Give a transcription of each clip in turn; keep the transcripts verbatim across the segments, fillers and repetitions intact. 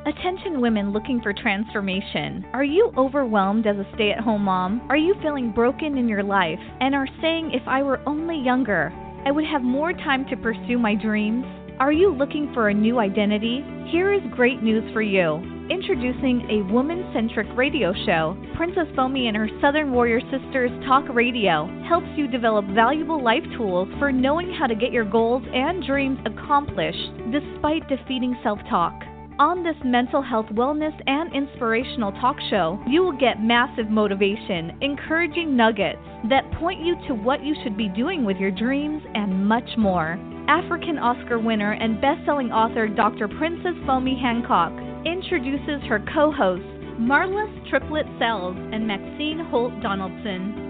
Attention women looking for transformation. Are you overwhelmed as a stay-at-home mom? Are you feeling broken in your life and are saying, if I were only younger, I would have more time to pursue my dreams? Are you looking for a new identity? Here is great news for you. Introducing a woman-centric radio show, Princess Foamy and her Southern Warrior Sisters Talk Radio helps you develop valuable life tools for knowing how to get your goals and dreams accomplished despite defeating self-talk. On this mental health, wellness, and inspirational talk show, you will get massive motivation, encouraging nuggets that point you to what you should be doing with your dreams, and much more. African Oscar winner and best-selling author Doctor Princess Foamy Hancock introduces her co-hosts, Marlis Triplet Sells and Maxine Holt Donaldson.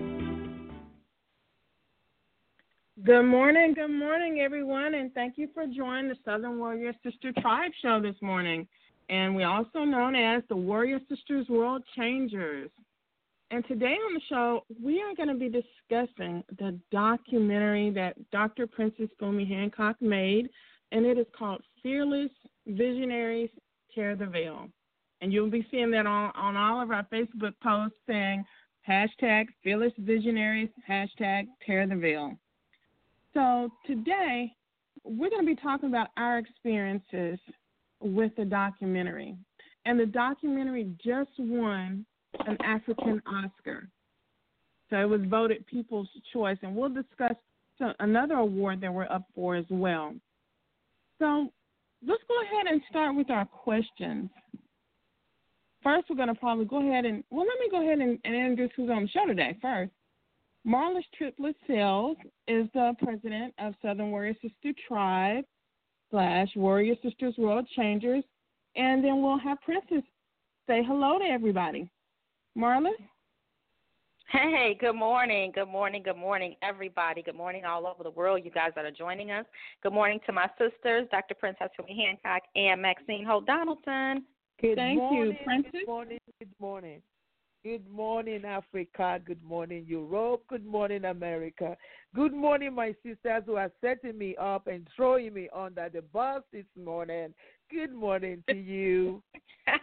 Good morning, good morning, everyone, and thank you for joining the Southern Warrior Sister Tribe Show this morning. And we're also known as the Warrior Sisters World Changers. And today on the show, we are going to be discussing the documentary that Doctor Princess Foamy Hancock made, and it is called Fearless Visionaries Tear the Veil. And you'll be seeing that on, on all of our Facebook posts saying hashtag Fearless Visionaries, hashtag Tear the Veil. So today, we're going to be talking about our experiences with the documentary. And the documentary just won an African Oscar. So it was voted People's Choice. And we'll discuss another award that we're up for as well. So let's go ahead and start with our questions. First, we're going to probably go ahead and, well, let me go ahead and, and introduce who's on the show today first. Marlis Triplet Sells is the president of Southern Warrior Sister Tribe slash Warrior Sisters World Changers. And then we'll have Princess say hello to everybody. Marlis? Hey, good morning. Good morning. Good morning, everybody. Good morning all over the world, you guys that are joining us. Good morning to my sisters, Doctor Princess Foamy Hancock and Maxine Holt Donaldson. Good Thank morning, you, Princess. Good morning. Good morning. Good morning, Africa. Good morning, Europe. Good morning, America. Good morning, my sisters who are setting me up and throwing me under the bus this morning. Good morning to you. It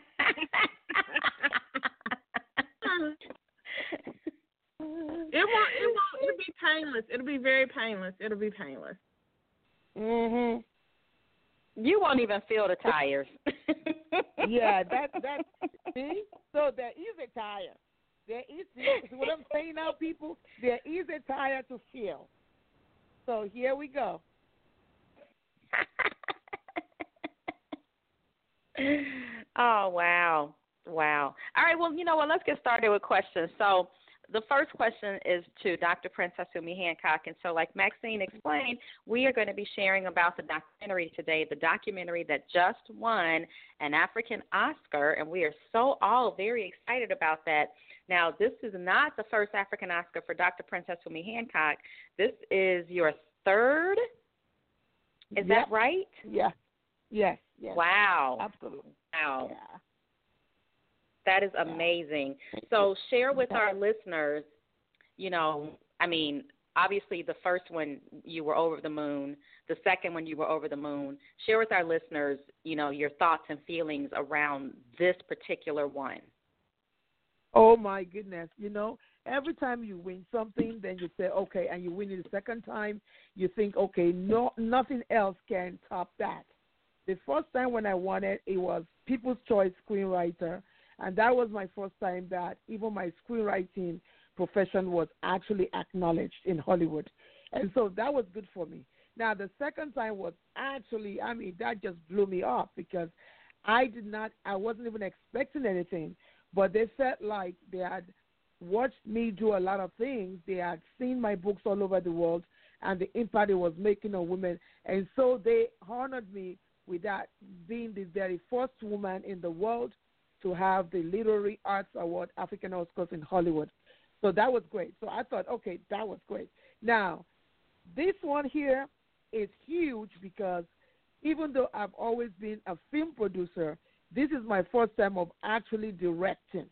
won't, it won't, it'll be painless. It'll be very painless. It'll be painless. Mhm. You won't even feel the tires. Yeah, that that see. So there is a tire. There is see, what I'm saying now, people. There is a tire to feel. So here we go. Oh wow, wow. All right. Well, you know what? Let's get started with questions. So. The first question is to Doctor Princess Foamy Hancock. And so like Maxine explained, we are going to be sharing about the documentary today, the documentary that just won an African Oscar, and we are so all very excited about that. Now, this is not the first African Oscar for Doctor Princess Foamy Hancock. This is your third? Is Yep. that right? Yeah. Yes. Yes. Wow. Absolutely. Wow. Yeah. That is amazing. So share with our listeners, you know, I mean, obviously the first one you were over the moon, the second one you were over the moon. Share with our listeners, you know, your thoughts and feelings around this particular one. Oh, my goodness. You know, every time you win something, then you say, okay, and you win it the second time, you think, okay, no, nothing else can top that. The first time when I won it, it was People's Choice Screenwriter. And that was my first time that even my screenwriting profession was actually acknowledged in Hollywood. And so that was good for me. Now, the second time was actually, I mean, that just blew me up because I did not, I wasn't even expecting anything. But they felt like they had watched me do a lot of things. They had seen my books all over the world and the impact it was making on women. And so they honored me with that, being the very first woman in the world to have the Literary Arts Award, African Oscars in Hollywood. So that was great. So I thought, okay, that was great. Now, this one here is huge because even though I've always been a film producer, this is my first time of actually directing.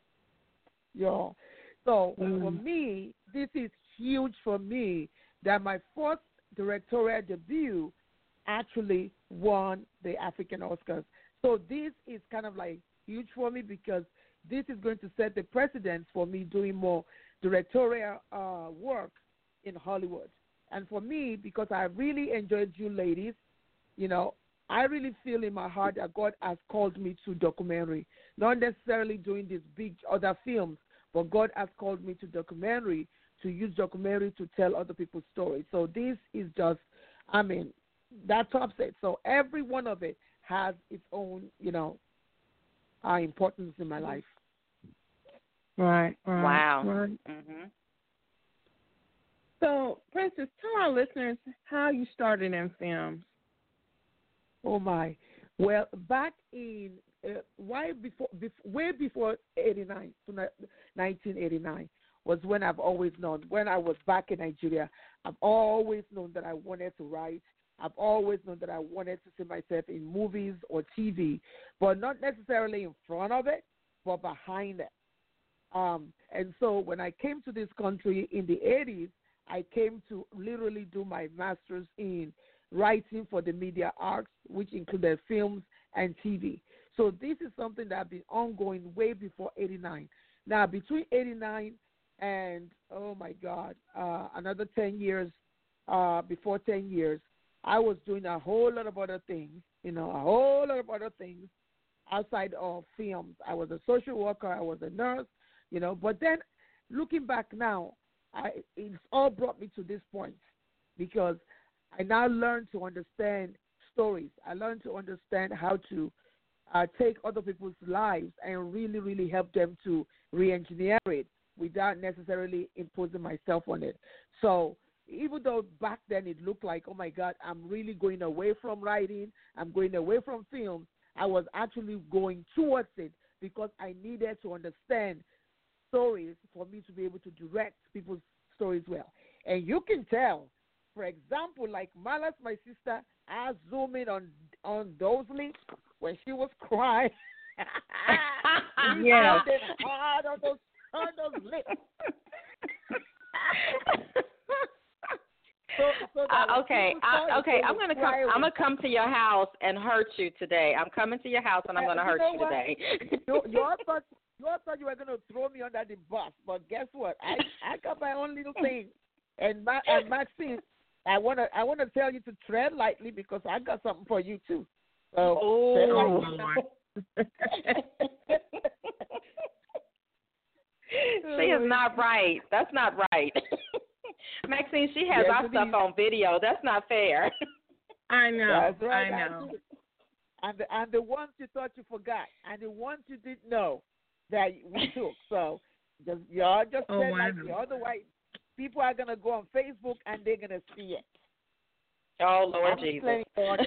Yo. So mm. for me, this is huge for me that my first directorial debut actually won the African Oscars. So this is kind of like huge for me because this is going to set the precedent for me doing more directorial uh, work in Hollywood. And for me, because I really enjoyed you ladies, you know, I really feel in my heart that God has called me to documentary, not necessarily doing these big other films, but God has called me to documentary, to use documentary to tell other people's stories. So this is just, I mean, that tops it. So every one of it has its own, you know, uh, importance in my life. Right, right. Wow. Right. Mm-hmm. So, Princess, tell our listeners how you started in films. Oh my! Well, back in uh, why before, before way before eighty-nine, to nineteen eighty-nine was when I've always known. When I was back in Nigeria, I've always known that I wanted to write. I've always known that I wanted to see myself in movies or T V, but not necessarily in front of it, but behind it. Um, and so when I came to this country in the eighties, I came to literally do my master's in writing for the media arts, which included films and T V. So this is something that has been ongoing way before eighty-nine. Now, between eighty-nine and, oh, my God, uh, another ten years, uh, before ten years, I was doing a whole lot of other things, you know, a whole lot of other things outside of films. I was a social worker. I was a nurse, you know. But then looking back now, I, it's all brought me to this point because I now learned to understand stories. I learned to understand how to uh, take other people's lives and really, really help them to re-engineer it without necessarily imposing myself on it. So even though back then it looked like, oh, my God, I'm really going away from writing, I'm going away from film, I was actually going towards it because I needed to understand stories for me to be able to direct people's stories well. And you can tell, for example, like Malas, my sister, I zoom in on on those lips when she was crying. Yeah. Hard on those, on those lips. So, so uh, okay, I, okay. I'm gonna come. I'm gonna come to your house and hurt you today. I'm coming to your house and I'm gonna hurt you, you today. you, you all thought you all thought you were gonna throw me under the bus, but guess what? I I got my own little thing, and Ma, and Maxine, I wanna I wanna tell you to tread lightly because I got something for you too. So, oh. She is not right. That's not right. Maxine, she has yes, our stuff is. on video. That's not fair. I know. That's right. I know. And the, and the ones you thought you forgot, and the ones you didn't know that we took. So just, y'all just oh, said wow. like the otherwise, people are gonna go on Facebook and they're gonna see it. Oh Lord I'm Jesus. Well,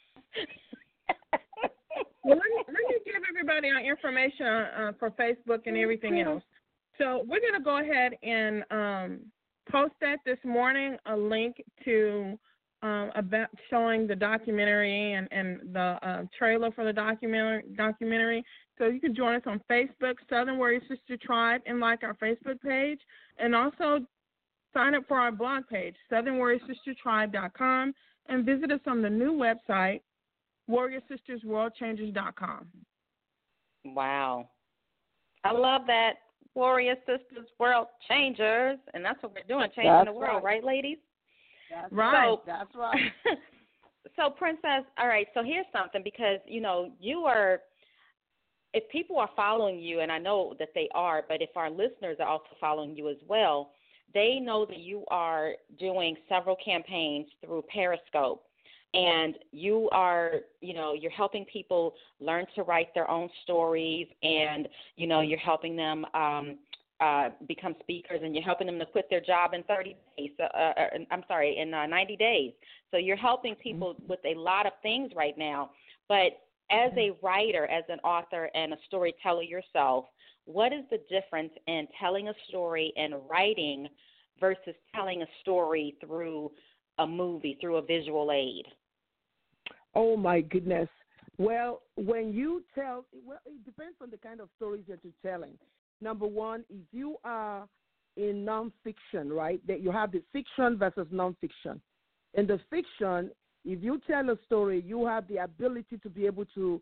let me, let me give everybody our information uh, for Facebook and everything else. So we're going to go ahead and um, post that this morning, a link to um, about showing the documentary and, and the uh, trailer for the documentary, documentary. So you can join us on Facebook, Southern Warrior Sister Tribe, and like our Facebook page. And also sign up for our blog page, southern warrior sister tribe dot com, and visit us on the new website, warrior sisters world changers dot com. Wow. I love that. Warrior Sisters World Changers. And that's what we're doing, changing that's the world, right, right ladies? That's right. So, that's right. So, Princess, all right, so here's something because, you know, you are, if people are following you, and I know that they are, but if our listeners are also following you as well, they know that you are doing several campaigns through Periscope. And you are, you know, you're helping people learn to write their own stories, and, you know, you're helping them um, uh, become speakers, and you're helping them to quit their job in thirty days. Uh, uh, I'm sorry, in uh, ninety days. So you're helping people with a lot of things right now. But as a writer, as an author, and a storyteller yourself, what is the difference in telling a story and writing versus telling a story through a movie, through a visual aid? Oh, my goodness. Well, when you tell, well, it depends on the kind of stories that you're telling. Number one, if you are in nonfiction, right, that you have the fiction versus nonfiction. In the fiction, if you tell a story, you have the ability to be able to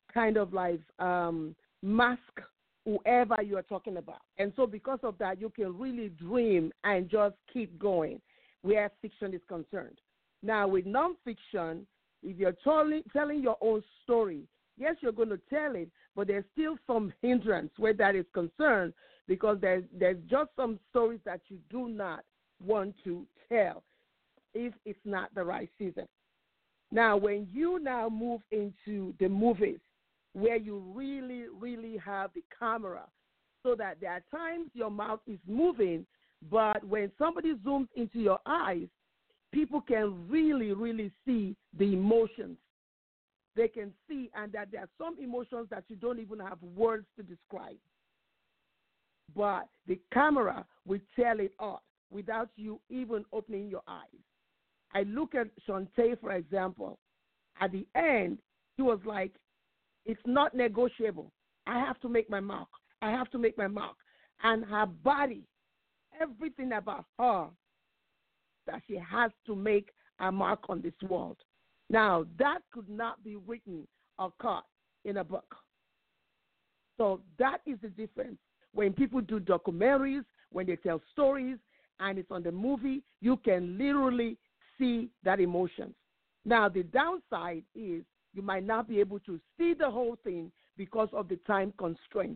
kind of like um, mask whoever you are talking about. And so because of that, you can really dream and just keep going where fiction is concerned. Now, with nonfiction, if you're telling, telling your own story, yes, you're going to tell it, but there's still some hindrance where that is concerned because there's, there's just some stories that you do not want to tell if it's not the right season. Now, when you now move into the movies where you really, really have the camera so that there are times your mouth is moving, but when somebody zooms into your eyes, people can really, really see the emotions. They can see, and that there are some emotions that you don't even have words to describe. But the camera will tell it all without you even opening your eyes. I look at Shantae, for example. At the end, he was like, it's not negotiable. I have to make my mark. I have to make my mark. And her body, everything about her, that she has to make a mark on this world. Now, that could not be written or caught in a book. So that is the difference. When people do documentaries, when they tell stories, and it's on the movie, you can literally see that emotion. Now, the downside is you might not be able to see the whole thing because of the time constraint.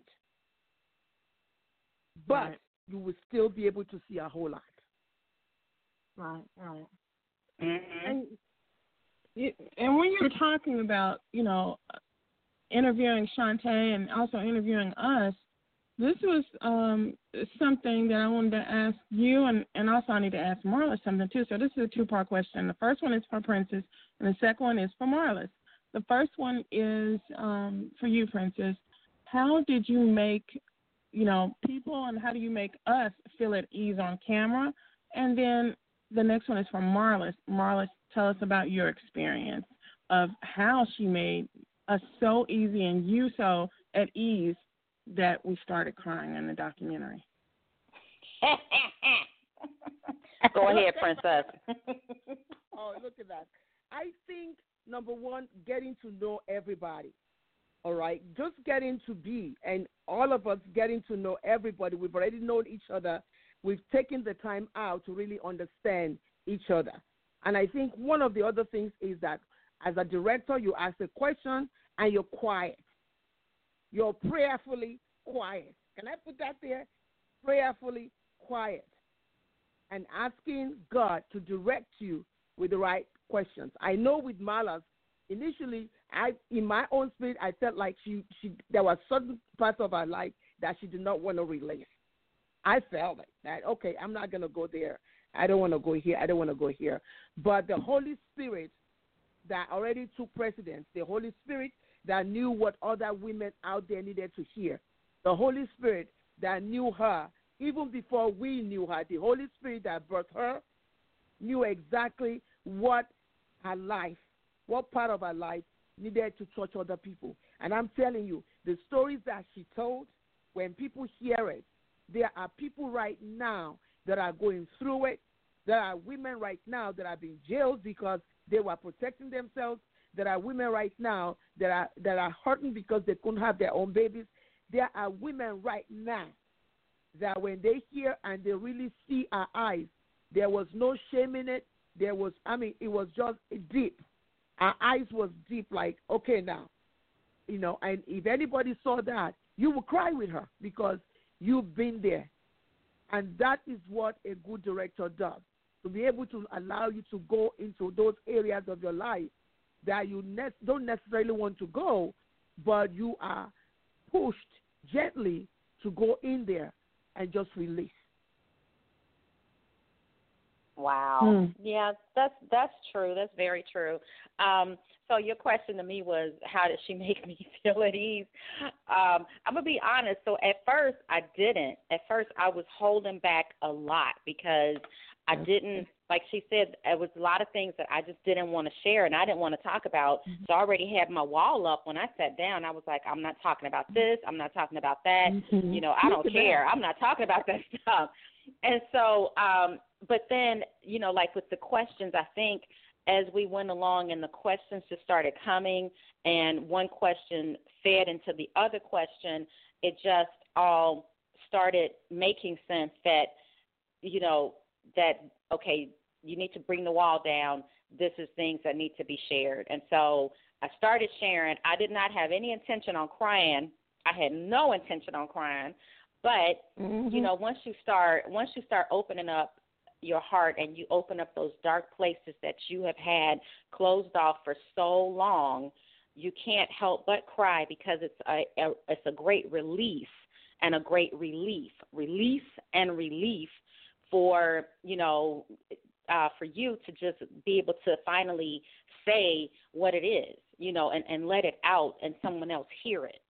But right. you will still be able to see a whole lot. Right, right. Mm-hmm. And, you, and when you're talking about, you know, interviewing Shantae and also interviewing us, this was um, something that I wanted to ask you, and, and also I need to ask Marlis something too. So this is a two-part question. The first one is for Princess, and the second one is for Marlis. The first one is um, for you, Princess. How did you make, you know, people, and how do you make us feel at ease on camera? And then the next one is for Marlis. Marlis, tell us about your experience of how she made us so easy and you so at ease that we started crying in the documentary. Go ahead, Princess. Oh, look at that. I think, number one, getting to know everybody, all right? Just getting to be, and all of us getting to know everybody. We've already known each other. We've taken the time out to really understand each other. And I think one of the other things is that as a director, you ask a question and you're quiet. You're prayerfully quiet. Can I put that there? Prayerfully quiet. And asking God to direct you with the right questions. I know with Marlis, initially, I in my own spirit, I felt like she, she there were certain parts of her life that she did not want to release. I felt like that, okay, I'm not going to go there. I don't want to go here. I don't want to go here. But the Holy Spirit that already took precedence, the Holy Spirit that knew what other women out there needed to hear, the Holy Spirit that knew her even before we knew her, the Holy Spirit that birthed her knew exactly what her life, what part of her life needed to touch other people. And I'm telling you, the stories that she told, when people hear it, there are people right now that are going through it. There are women right now that have been jailed because they were protecting themselves. There are women right now that are that are hurting because they couldn't have their own babies. There are women right now that when they hear and they really see our eyes, there was no shame in it. There was, I mean, it was just deep. Our eyes was deep, like, okay, now, you know, and if anybody saw that, you would cry with her because you've been there. And that is what a good director does, to be able to allow you to go into those areas of your life that you ne- don't necessarily want to go, but you are pushed gently to go in there and just release. Wow. Hmm. Yeah, that's that's true. That's very true. Um, so your question to me was, how did she make me feel at ease? Um, I'm going to be honest. So at first, I didn't. At first, I was holding back a lot because I didn't, like she said, it was a lot of things that I just didn't want to share and I didn't want to talk about. Mm-hmm. So I already had my wall up. When I sat down, I was like, I'm not talking about this. I'm not talking about that. Mm-hmm. You know, I don't care. I'm not talking about that stuff. And so, um, but then, you know, like with the questions, I think as we went along and the questions just started coming and one question fed into the other question. It just all started making sense that, you know, that, okay, you need to bring the wall down. This is things that need to be shared. And so I started sharing. I did not have any intention on crying. I had no intention on crying. But, mm-hmm. you know, once you start, once you start opening up your heart and you open up those dark places that you have had closed off for so long, you can't help but cry because it's a, a it's a great release and a great relief, release and relief for, you know, uh, for you to just be able to finally say what it is, you know, and, and let it out and someone else hear it.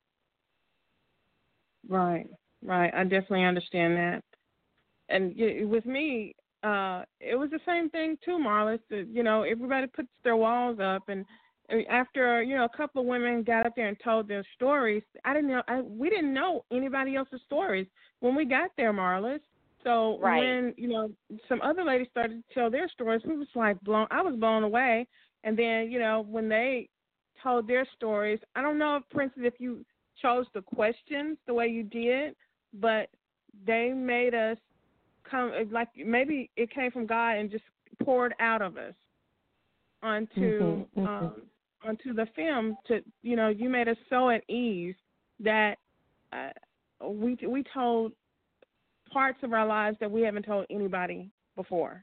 Right, right. I definitely understand that. And with me, uh, it was the same thing too, Marlis. You know, everybody puts their walls up, and after, you know, a couple of women got up there and told their stories, I didn't know, I, we didn't know anybody else's stories when we got there, Marlis. So right. when, you know, some other ladies started to tell their stories, we was like blown, I was blown away. And then, you know, when they told their stories, I don't know, if, Princess, if you chose the questions the way you did, but they made us come, like maybe it came from God and just poured out of us onto mm-hmm, mm-hmm. Um, onto the film. To, you know, you made us so at ease that uh, we we told parts of our lives that we haven't told anybody before.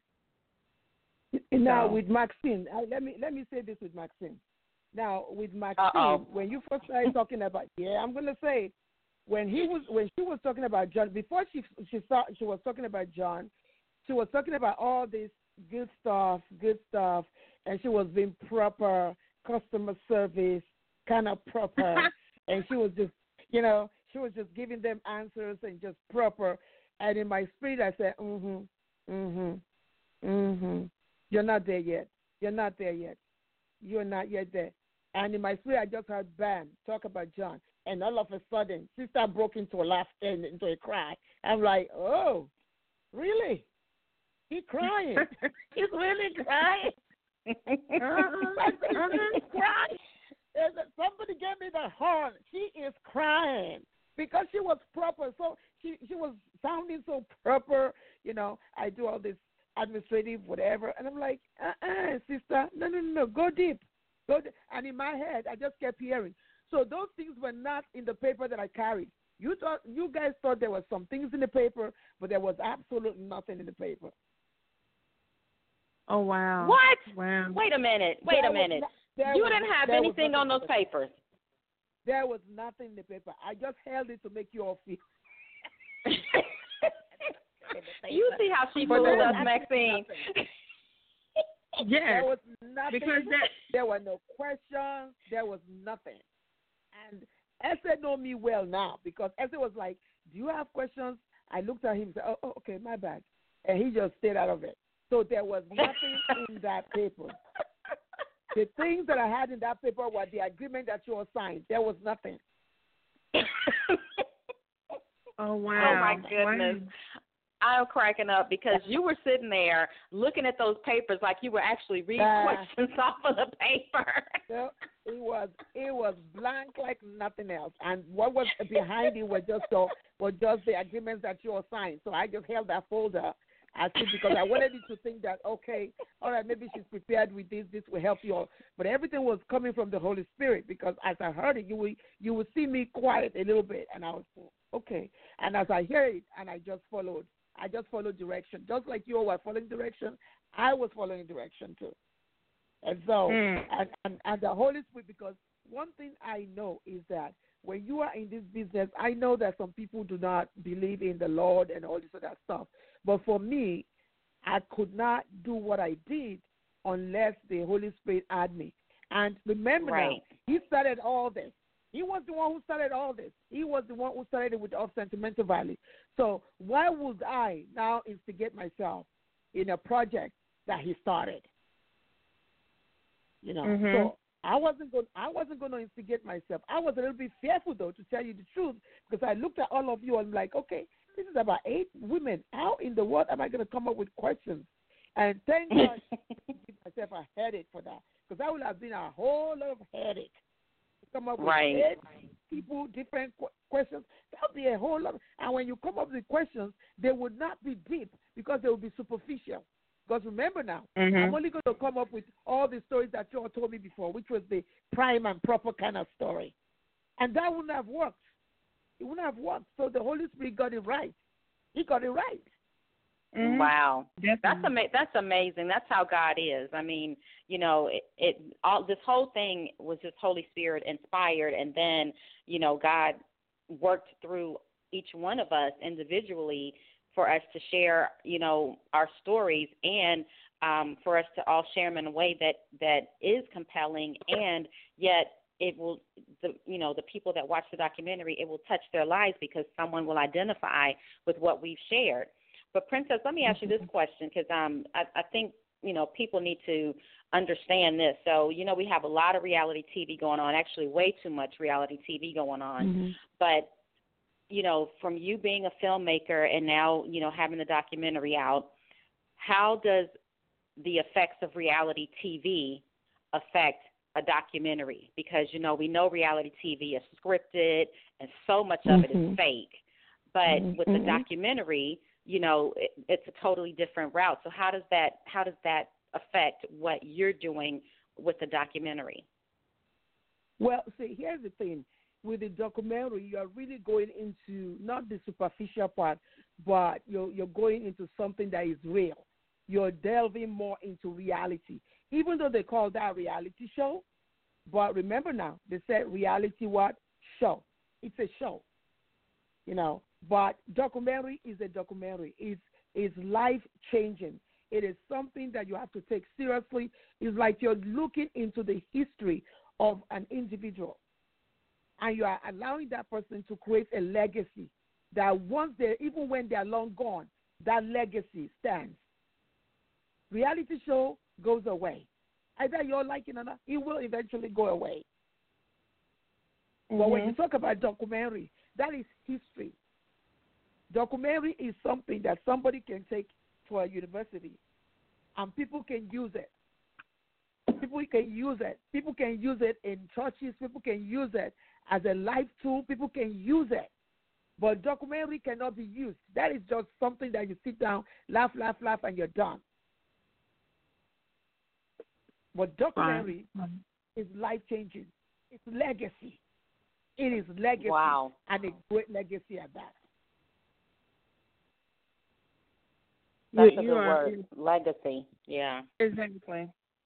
Now so. with Maxine, uh, let me let me say this with Maxine. Now with Maxine, Uh-oh. when you first started talking about, yeah, I'm gonna say, when he was when she was talking about John, before she she thought she was talking about John, she was talking about all this good stuff, good stuff, and she was being proper customer service, kind of proper, and she was just, you know, she was just giving them answers and just proper. And in my spirit, I said, mm-hmm, mm-hmm, mm-hmm. You're not there yet. You're not there yet. You're not yet there. And in my spirit, I just heard, bam, talk about John. And all of a sudden, sister broke into a laugh and into a cry. I'm like, oh, really? He's crying. He's really crying. uh-huh. He's crying. Somebody gave me the horn. She is crying because she was proper. So she, she was sounding so proper. You know, I do all this administrative, whatever. And I'm like, uh-uh, sister, no, no, no, no, go deep. Go deep. And in my head, I just kept hearing. So those things were not in the paper that I carried. You thought, you guys thought there were some things in the paper, but there was absolutely nothing in the paper. Oh, wow. What? Wow. Wait a minute. Wait there a minute. Not, you was, didn't have anything on those papers. There was nothing in the paper. I just held it to make you all feel. You see how she fooled us, Maxine. Yes. There was nothing. Because that... There were no questions. There was nothing. And Esther know me well now because Esther was like, do you have questions? I looked at him and said, oh, oh, okay, my bad. And he just stayed out of it. So there was nothing in that paper. The things that I had in that paper were the agreement that you all signed. There was nothing. Oh, wow. Oh, my goodness. Wow. I'm cracking up because you were sitting there looking at those papers like you were actually reading uh, questions off of the paper. So it was it was blank like nothing else, and what was behind it was just so was just the agreements that you all signed. So I just held that folder. I think because I wanted you to think that, okay, all right, maybe she's prepared with this. This will help you all. But everything was coming from the Holy Spirit because as I heard it, you will you will see me quiet a little bit, and I was okay. And as I heard it, and I just followed. I just followed direction. Just like you all were following direction, I was following direction too. And so, mm. and, and, and the Holy Spirit, because one thing I know is that when you are in this business, I know that some people do not believe in the Lord and all this other stuff. But for me, I could not do what I did unless the Holy Spirit had me. And remember right. now, he started all this. He was the one who started all this. He was the one who started it with Off Sentimental Valley. So why would I now instigate myself in a project that he started? You know, mm-hmm. so I wasn't going. I wasn't going to instigate myself. I was a little bit fearful, though, to tell you the truth, because I looked at all of you and I'm like, okay, this is about eight women. How in the world am I going to come up with questions? And thank God I give myself a headache for that, because that would have been a whole lot of headache. Come up with right. eight people, different qu- questions. That'll be a whole lot. And when you come up with questions, they would not be deep because they will be superficial. Because remember now, Mm-hmm. I'm only going to come up with all the stories that you all told me before, which was the prime and proper kind of story. And that wouldn't have worked. It wouldn't have worked. So the Holy Spirit got it right. He got it right. Mm-hmm. Wow, Definitely. that's ama- That's amazing. That's how God is. I mean, you know, it, it all this whole thing was just Holy Spirit inspired, and then you know, God worked through each one of us individually for us to share, you know, our stories, and um, for us to all share them in a way that that is compelling, and yet it will, the you know, the people that watch the documentary, it will touch their lives because someone will identify with what we've shared. But, Princess, let me ask you this question because um, I, I think, you know, people need to understand this. So, you know, we have a lot of reality T V going on, actually way too much reality T V going on. Mm-hmm. But, you know, from you being a filmmaker and now, you know, having the documentary out, how does the effects of reality T V affect a documentary? Because, you know, we know reality T V is scripted and so much of it Mm-hmm. is fake. But Mm-hmm. with the documentary, you know, it, it's a totally different route. So how does that how does that affect what you're doing with the documentary? Well, see, here's the thing. With the documentary, you are really going into not the superficial part, but you're, you're going into something that is real. You're delving more into reality. Even though they call that reality show, but remember now, they said reality what? Show. It's a show. You know, but documentary is a documentary. It's, it's life-changing. It is something that you have to take seriously. It's like you're looking into the history of an individual, and you are allowing that person to create a legacy that once they, even when they are long gone, that legacy stands. Reality show goes away. Either you're liking it or not, it will eventually go away. Mm-hmm. But when you talk about documentary, that is history. Documentary is something that somebody can take to a university, and people can use it. People can use it. People can use it in churches. People can use it as a life tool. People can use it. But documentary cannot be used. That is just something that you sit down, laugh, laugh, laugh, and you're done. But documentary Right. is life-changing. It's legacy. It is legacy. Wow. And a great legacy at that. That's You- a you good are- word. Legacy. Yeah. Exactly.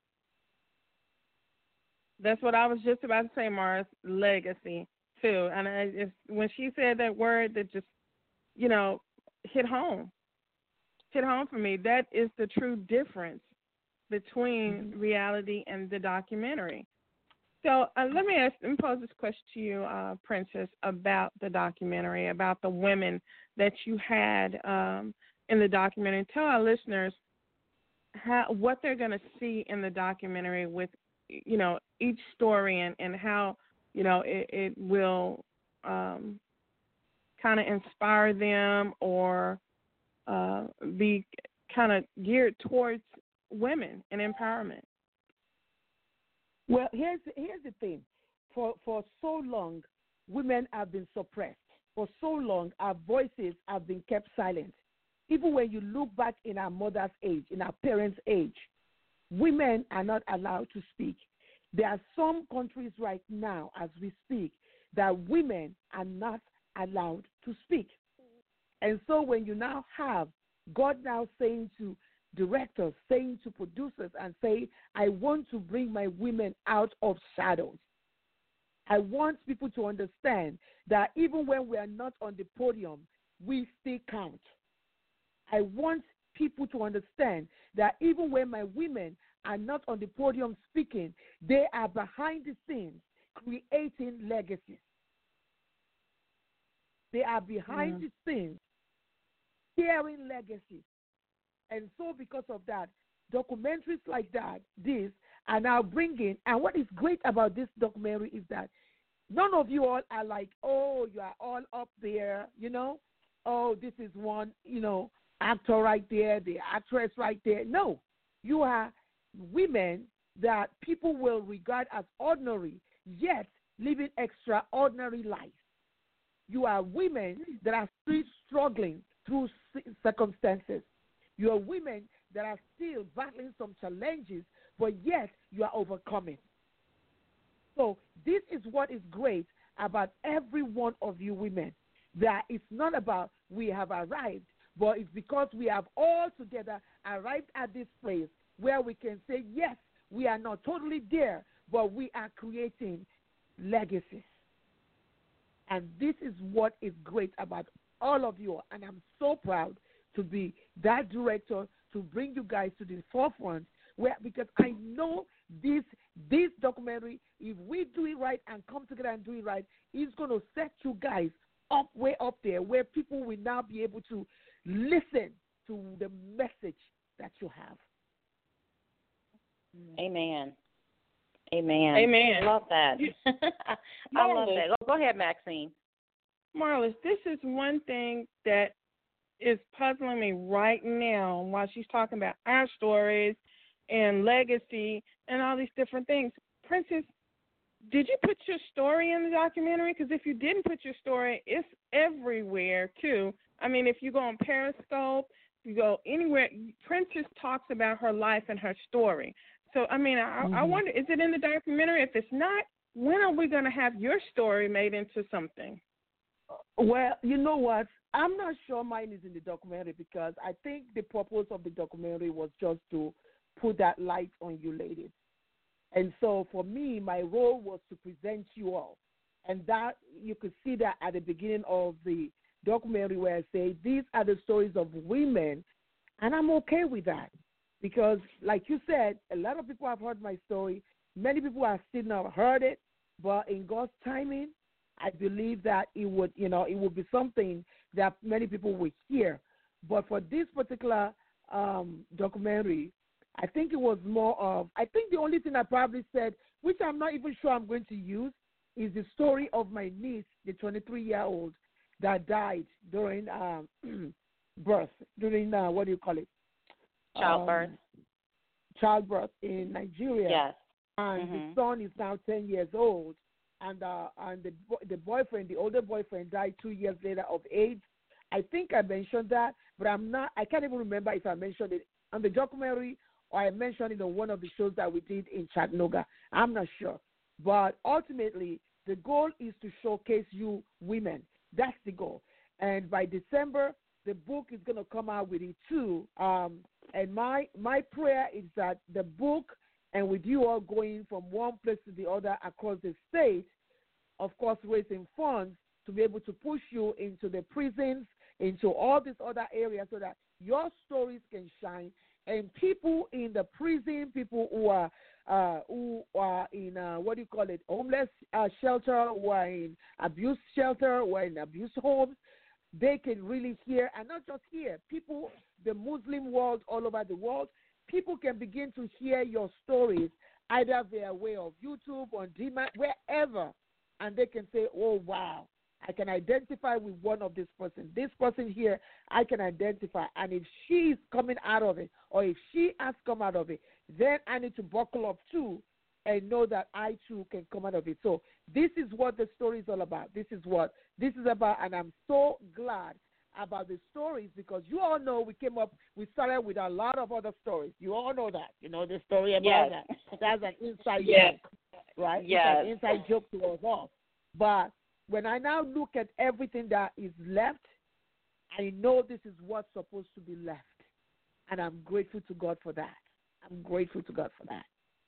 That's what I was just about to say, Mars. Legacy too, and I, if, when she said that word, that just, you know, hit home. Hit home for me. That is the true difference between Mm-hmm. reality and the documentary. So uh, let me ask, let me pose this question to you, uh, Princess, about the documentary, about the women that you had um, in the documentary. Tell our listeners how what they're going to see in the documentary with, you know, each story and, and how, you know, it, it will um, kind of inspire them or uh, be kind of geared towards women and empowerment. Well, here's here's the thing. For for so long, women have been suppressed. For so long, our voices have been kept silent. Even when you look back in our mother's age, in our parents' age, women are not allowed to speak. There are some countries right now, as we speak, that women are not allowed to speak. And so when you now have God now saying to directors, saying to producers and say, I want to bring my women out of shadows. I want people to understand that even when we are not on the podium, we still count. I want people to understand that even when my women are not on the podium speaking, they are behind the scenes creating legacies. They are behind Mm. the scenes sharing legacies. And so because of that, documentaries like that, this, are now bringing, and what is great about this documentary is that none of you all are like, oh, you are all up there, you know, oh, this is one, you know, actor right there, the actress right there. No, you are women that people will regard as ordinary, yet living extraordinary lives. You are women that are still struggling through circumstances. You are women that are still battling some challenges, but yet you are overcoming. So this is what is great about every one of you women, that it's not about we have arrived, but it's because we have all together arrived at this place where we can say, yes, we are not totally there, but we are creating legacies. And this is what is great about all of you. And I'm so proud to be that director, to bring you guys to the forefront, where because I know this this documentary, if we do it right and come together and do it right, it's going to set you guys up way up there where people will now be able to listen to the message that you have. Amen. Amen. Amen. I love that. I love that. Go, go ahead, Maxine. Marlis, this is one thing that is puzzling me right now while she's talking about our stories and legacy and all these different things. Princess, did you put your story in the documentary? Because if you didn't put your story, it's everywhere, too. I mean, if you go on Periscope, you go anywhere, Princess talks about her life and her story. So, I mean, I, mm-hmm. I wonder, is it in the documentary? If it's not, when are we going to have your story made into something? Well, you know what? I'm not sure mine is in the documentary because I think the purpose of the documentary was just to put that light on you ladies. And so for me, my role was to present you all. And that you could see that at the beginning of the documentary where I say, these are the stories of women, and I'm okay with that. Because, like you said, a lot of people have heard my story. Many people have still not heard it, but in God's timing, I believe that it would, you know, it would be something that many people would hear. But for this particular um, documentary, I think it was more of, I think the only thing I probably said, which I'm not even sure I'm going to use, is the story of my niece, the twenty-three-year-old, that died during um, birth, during, uh, what do you call it? Childbirth. Um, childbirth in Nigeria. Yes. And mm-hmm. the son is now ten years old. And uh, and the the boyfriend, the older boyfriend, died two years later of AIDS. I think I mentioned that, but I'm not. I can't even remember if I mentioned it on the documentary or I mentioned it on one of the shows that we did in Chattanooga. I'm not sure, but ultimately the goal is to showcase you women. That's the goal. And by December, the book is going to come out with it too. Um, and my my prayer is that the book, and with you all going from one place to the other across the state, of course, raising funds to be able to push you into the prisons, into all these other areas so that your stories can shine. And people in the prison, people who are uh, who are in, uh, what do you call it, homeless uh, shelter, who are in abuse shelter, who are in abuse homes, they can really hear, and not just hear, people, the Muslim world all over the world, people can begin to hear your stories either via way of YouTube or demand, wherever, and they can say, oh, wow, I can identify with one of this person. This person here, I can identify, and if she's coming out of it, or if she has come out of it, then I need to buckle up too and know that I too can come out of it. So this is what the story is all about. This is what this is about, and I'm so glad about the stories because you all know we came up, we started with a lot of other stories. You all know that. You know the story about yes. that. That's an inside yes. joke, right? Yes. It's an inside joke to us all. But when I now look at everything that is left, I know this is what's supposed to be left. And I'm grateful to God for that. I'm grateful to God for that.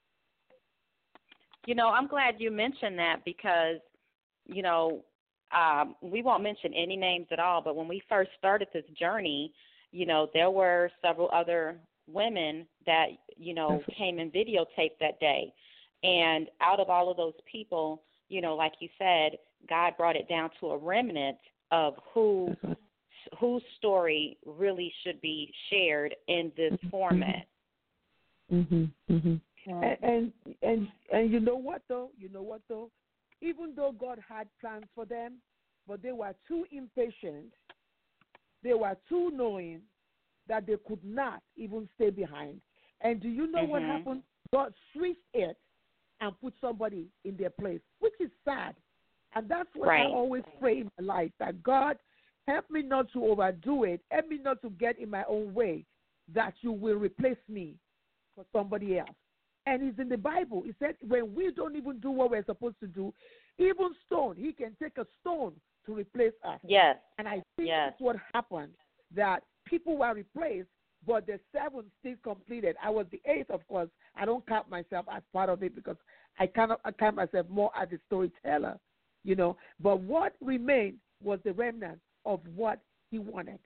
You know, I'm glad you mentioned that because, you know, um, we won't mention any names at all, but when we first started this journey, you know, there were several other women that, you know, came and videotaped that day. And out of all of those people, you know, like you said, God brought it down to a remnant of who whose story really should be shared in this format. Mhm. Mhm. And, and and and you know what though? You know what though? Even though God had plans for them, but they were too impatient. They were too knowing that they could not even stay behind. And do you know mm-hmm. what happened? God switched it and put somebody in their place, which is sad. And that's what right. I always pray in my life, that God, help me not to overdo it, help me not to get in my own way, that you will replace me for somebody else. And it's in the Bible. It said when we don't even do what we're supposed to do, even stone, he can take a stone to replace us. Yes. And I think yes. that's what happened, that people were replaced, but the seven still completed. I was the eighth, of course. I don't count myself as part of it because I cannot I count myself more as a storyteller, you know. But what remained was the remnant of what he wanted.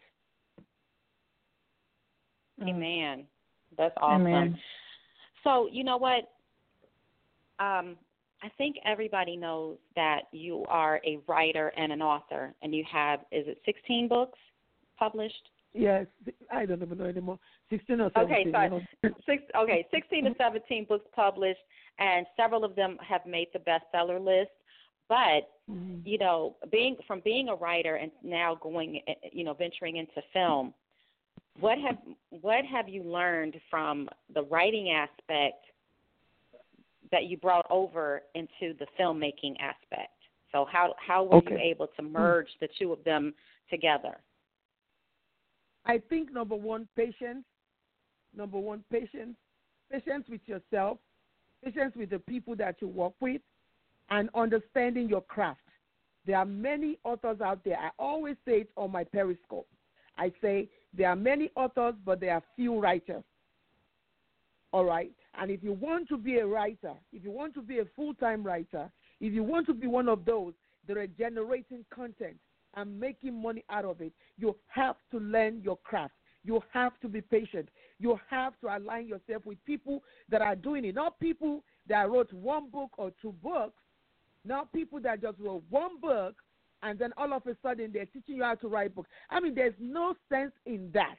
Amen. That's awesome. Amen. So, you know what? Um, I think everybody knows that you are a writer and an author, and you have, is it sixteen books published? Yes, I don't even know anymore. Sixteen or seventeen. Okay, so six. Okay, sixteen to seventeen books published, and several of them have made the bestseller list. But mm-hmm. you know, being from being a writer and now going, you know, venturing into film, what have what have you learned from the writing aspect that you brought over into the filmmaking aspect? So how how were okay. you able to merge the two of them together? I think number one, patience. Number one, patience. Patience with yourself. Patience with the people that you work with, and understanding your craft. There are many authors out there. I always say it on my Periscope. I say there are many authors, but there are few writers. All right? And if you want to be a writer, if you want to be a full-time writer, if you want to be one of those that are generating content and making money out of it, you have to learn your craft. You have to be patient. You have to align yourself with people that are doing it, not people that wrote one book or two books, not people that just wrote one book and then all of a sudden they're teaching you how to write books. I mean, there's no sense in that.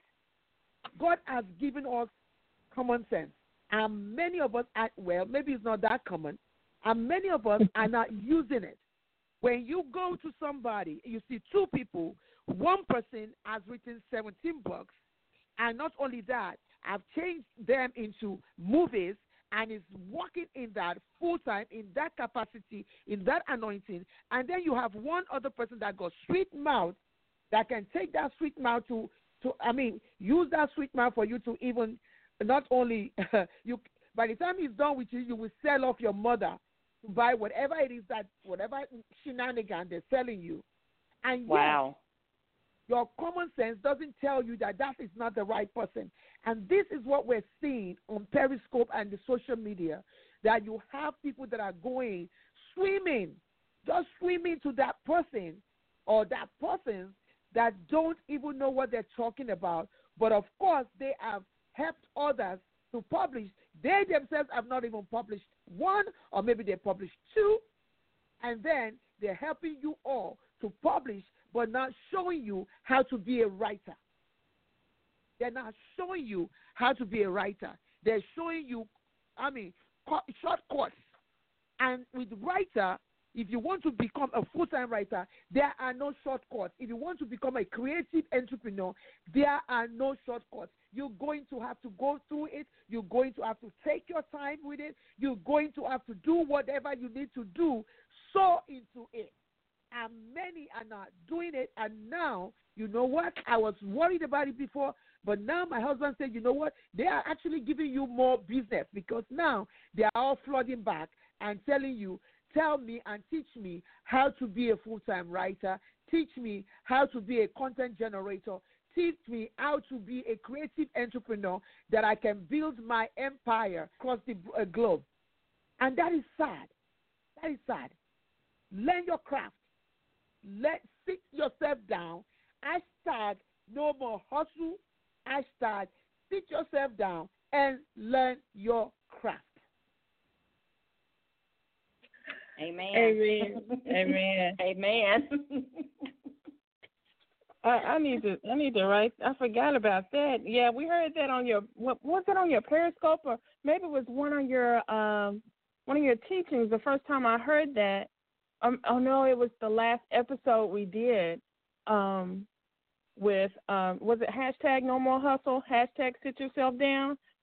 God has given us common sense. And many of us, are, well, maybe it's not that common, and many of us are not using it. When you go to somebody, you see two people, one person has written seventeen books, and not only that, I've changed them into movies and is working in that full-time, in that capacity, in that anointing. And then you have one other person that got sweet mouth that can take that sweet mouth to, to I mean, use that sweet mouth for you to even, not only, you. by the time he's done with you, you will sell off your mother to buy whatever it is that, whatever shenanigan they're selling you. And wow. Yet, your common sense doesn't tell you that that is not the right person. And this is what we're seeing on Periscope and the social media, that you have people that are going swimming, just swimming to that person or that persons that don't even know what they're talking about. But, of course, they have helped others to publish. They themselves have not even published one, or maybe they published two, and then they're helping you all to publish, but not showing you how to be a writer. They're not showing you how to be a writer. They're showing you, I mean, shortcuts. And with writer, if you want to become a full-time writer, there are no shortcuts. If you want to become a creative entrepreneur, there are no shortcuts. You're going to have to go through it. You're going to have to take your time with it. You're going to have to do whatever you need to do, sow into it. And many are not doing it. And now, you know what? I was worried about it before, but now my husband said, you know what? They are actually giving you more business, because now they are all flooding back and telling you, tell me and teach me how to be a full-time writer. Teach me how to be a content generator. Teach me how to be a creative entrepreneur, that I can build my empire across the uh, globe. And that is sad. That is sad. Learn your craft. Let sit yourself down. Hashtag no more hustle. Hashtag sit yourself down and learn your craft. Amen. Amen. Amen. Amen. I, I need to. I need to write. I forgot about that. Yeah, we heard that on your. What was it on your Periscope, or maybe it was one of your um one of your teachings? The first time I heard that. Um, oh no, it was the last episode we did. Um, with um, was it hashtag No More Hustle? Hashtag Sit Yourself Down.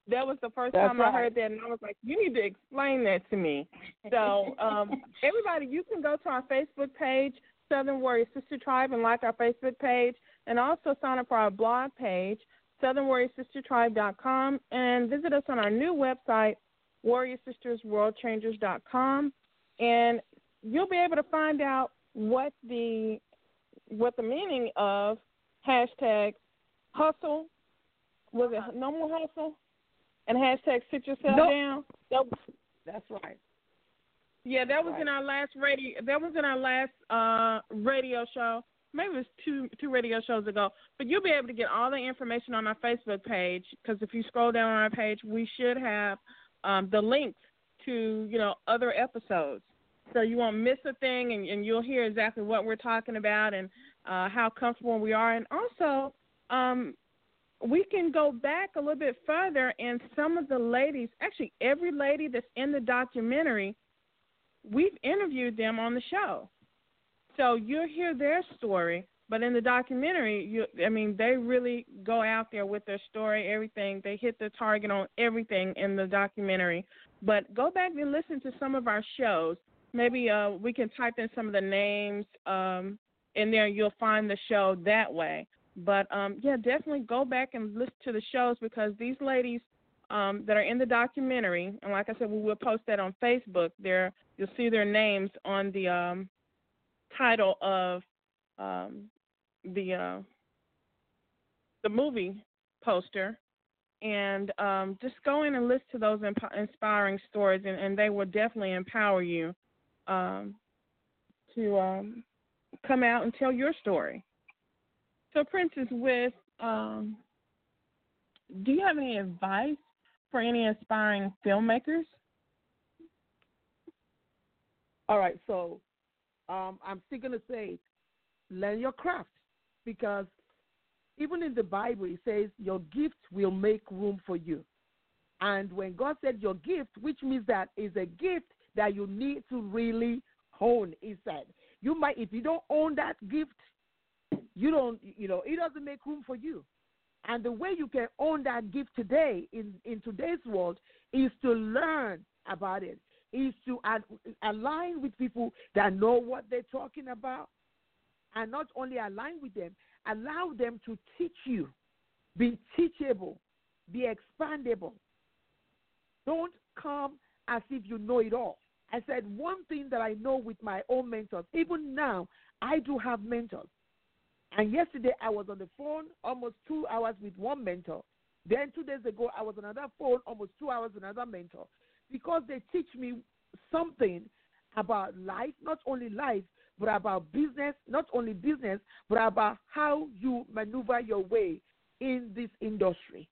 That was the first That's time right. I heard that, and I was like, you need to explain that to me. So, um, everybody, you can go to our Facebook page, Southern Warrior Sister Tribe, and like our Facebook page, and also sign up for our blog page, southern warrior sister tribe dot com, and visit us on our new website, warrior sisters world changers dot com, and you'll be able to find out what the what the meaning of hashtag hustle, was it no more hustle, and hashtag sit yourself No. down. That, That's right. yeah, that was Right. in our last radio. That was in our last uh, radio show. Maybe it was two two radio shows ago. But you'll be able to get all the information on our Facebook page, because if you scroll down on our page, we should have um, the links to, you know, other episodes. So you won't miss a thing, and, and you'll hear exactly what we're talking about and uh, how comfortable we are. And also, um, we can go back a little bit further, and some of the ladies, actually every lady that's in the documentary, we've interviewed them on the show. So you'll hear their story, but in the documentary, you, I mean, they really go out there with their story, everything. They hit the target on everything in the documentary. But go back and listen to some of our shows. Maybe uh, we can type in some of the names um, in there. You'll find the show that way. But, um, yeah, definitely go back and listen to the shows, because these ladies um, that are in the documentary, and like I said, we will post that on Facebook. There, you'll see their names on the um, title of um, the uh, the movie poster. And um, just go in and listen to those imp- inspiring stories, and, and they will definitely empower you um, to um, come out and tell your story. So, Princess, with um, do you have any advice for any aspiring filmmakers? All right, so um, I'm still going to say, learn your craft, because even in the Bible, it says your gift will make room for you. And when God said your gift, which means that is a gift that you need to really hone, he said. You might, if you don't own that gift, you don't, you know, it doesn't make room for you. And the way you can own that gift today in, in today's world is to learn about it, is to ad, align with people that know what they're talking about, and not only align with them, allow them to teach you. Be teachable. Be expandable. Don't come as if you know it all. I said one thing that I know with my own mentors, even now, I do have mentors. And yesterday I was on the phone almost two hours with one mentor. Then two days ago I was on another phone almost two hours with another mentor, because they teach me something about life, not only life, but about business, not only business, but about how you maneuver your way in this industry.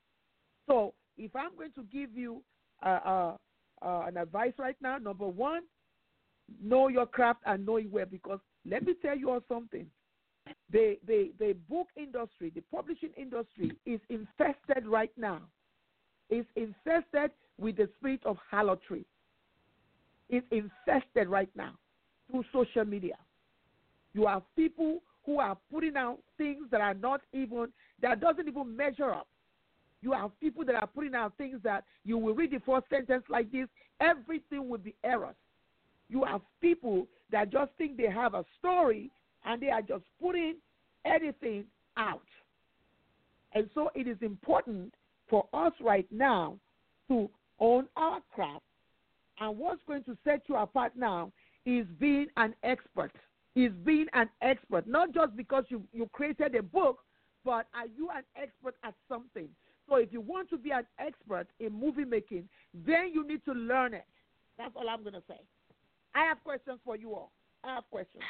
So if I'm going to give you uh, uh, uh, an advice right now, number one, know your craft and know it well, because let me tell you all something. The, the, the book industry, the publishing industry is infested right now. It's infested with the spirit of harlotry. It's infested right now through social media. You have people who are putting out things that are not even, that doesn't even measure up. You have people that are putting out things that you will read the first sentence like this, everything will be errors. You have people that just think they have a story and they are just putting anything out. And so it is important for us right now to own our craft. And what's going to set you apart now is being an expert. Is being an expert, not just because you, you created a book, but are you an expert at something? So if you want to be an expert in movie making, then you need to learn it. That's all I'm going to say. I have questions for you all. I have questions.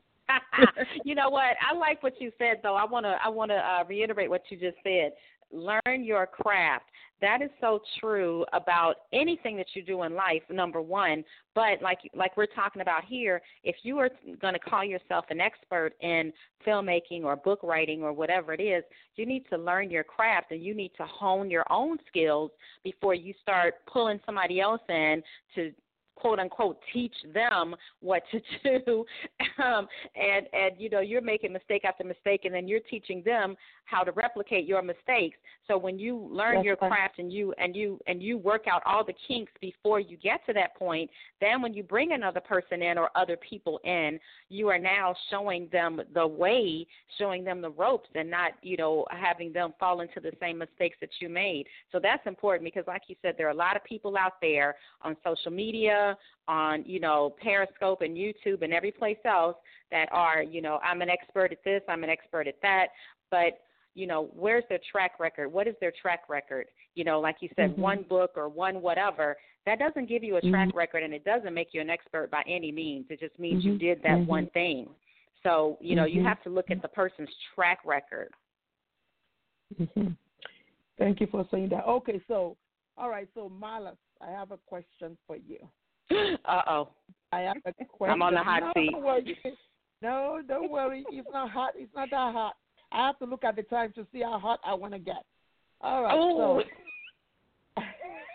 You know what? I like what you said, though. I want to I want to uh, reiterate what you just said. Learn your craft. That is so true about anything that you do in life, number one. But like like we're talking about here, if you are going to call yourself an expert in filmmaking or book writing or whatever it is, you need to learn your craft and you need to hone your own skills before you start pulling somebody else in to quote unquote teach them what to do, um, and and you know you're making mistake after mistake, and then you're teaching them how to replicate your mistakes. So when you learn That's your right. craft and you and you and you work out all the kinks before you get to that point, then when you bring another person in or other people in, you are now showing them the way, showing them the ropes, and not you know having them fall into the same mistakes that you made. So that's important because, like you said, there are a lot of people out there on social media, on, you know, Periscope and YouTube and every place else that are, you know, I'm an expert at this, I'm an expert at that, but, you know, where's their track record? What is their track record? You know, like you said, Mm-hmm. one book or one whatever, that doesn't give you a track Mm-hmm. record, and it doesn't make you an expert by any means. It just means Mm-hmm. you did that Mm-hmm. one thing. So, you know, Mm-hmm. you have to look at the person's track record. Mm-hmm. Thank you for saying that. Okay, so, all right, so Marla, I have a question for you. Uh-oh. I have a question. I'm on the hot no, seat. Don't worry. No, don't worry. It's not hot. It's not that hot. I have to look at the time to see how hot I want to get. All right, Oh. so.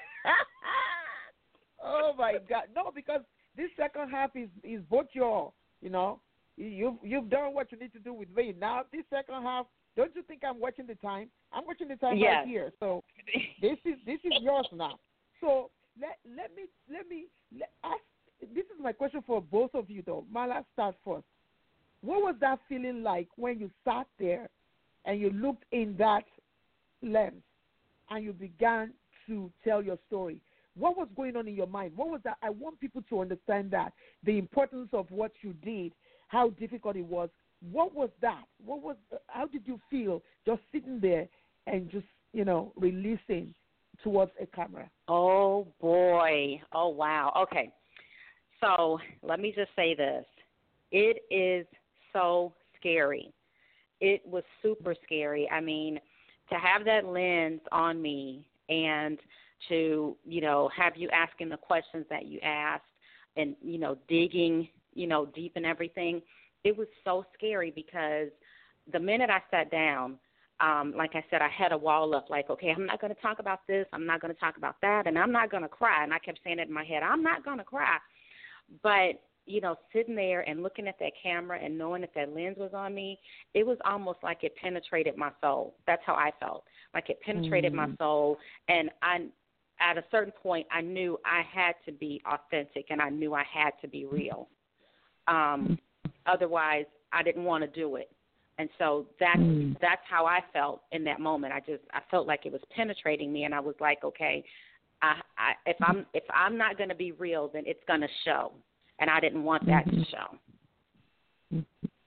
Oh, my God. No, because this second half is, is both your, you know, you've, you've done what you need to do with me. Now, this second half, don't you think I'm watching the time? I'm watching the time Yes. right here. So this is this is yours now. So let let me let me let, ask. This is my question for both of you, though. Marla, start first. What was that feeling like when you sat there and you looked in that lens and you began to tell your story? What was going on in your mind? What was that? I want people to understand that, the importance of what you did, how difficult it was. What was that? What was? How did you feel just sitting there and just, you know, releasing towards a camera? Oh, boy. Oh, wow. Okay. So let me just say this. It is so scary. It was super scary. I mean, to have that lens on me and to, you know, have you asking the questions that you asked and, you know, digging, you know, deep in everything, it was so scary because the minute I sat down, um, like I said, I had a wall up like, okay, I'm not going to talk about this, I'm not going to talk about that, and I'm not going to cry. And I kept saying it in my head, I'm not going to cry. But, you know, sitting there and looking at that camera and knowing that that lens was on me, it was almost like it penetrated my soul. That's how I felt, like it penetrated mm-hmm. my soul. And I, at a certain point, I knew I had to be authentic and I knew I had to be real. Um, otherwise, I didn't want to do it. And so that's, mm. that's how I felt in that moment. I just, I felt like it was penetrating me, and I was like, okay, I, I, if I'm, if I'm not going to be real, then it's going to show. And I didn't want that mm-hmm. to show.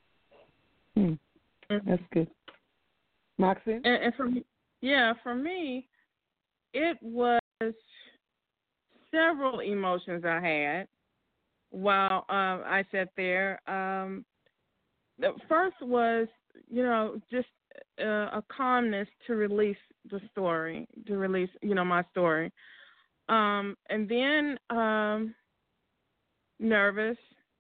Mm-hmm. That's good. Maxine? And, and for me, yeah, for me, it was several emotions I had while um, I sat there. Um, the first was, you know, just uh, a calmness to release the story, to release, you know, my story. Um, and then um, nervous,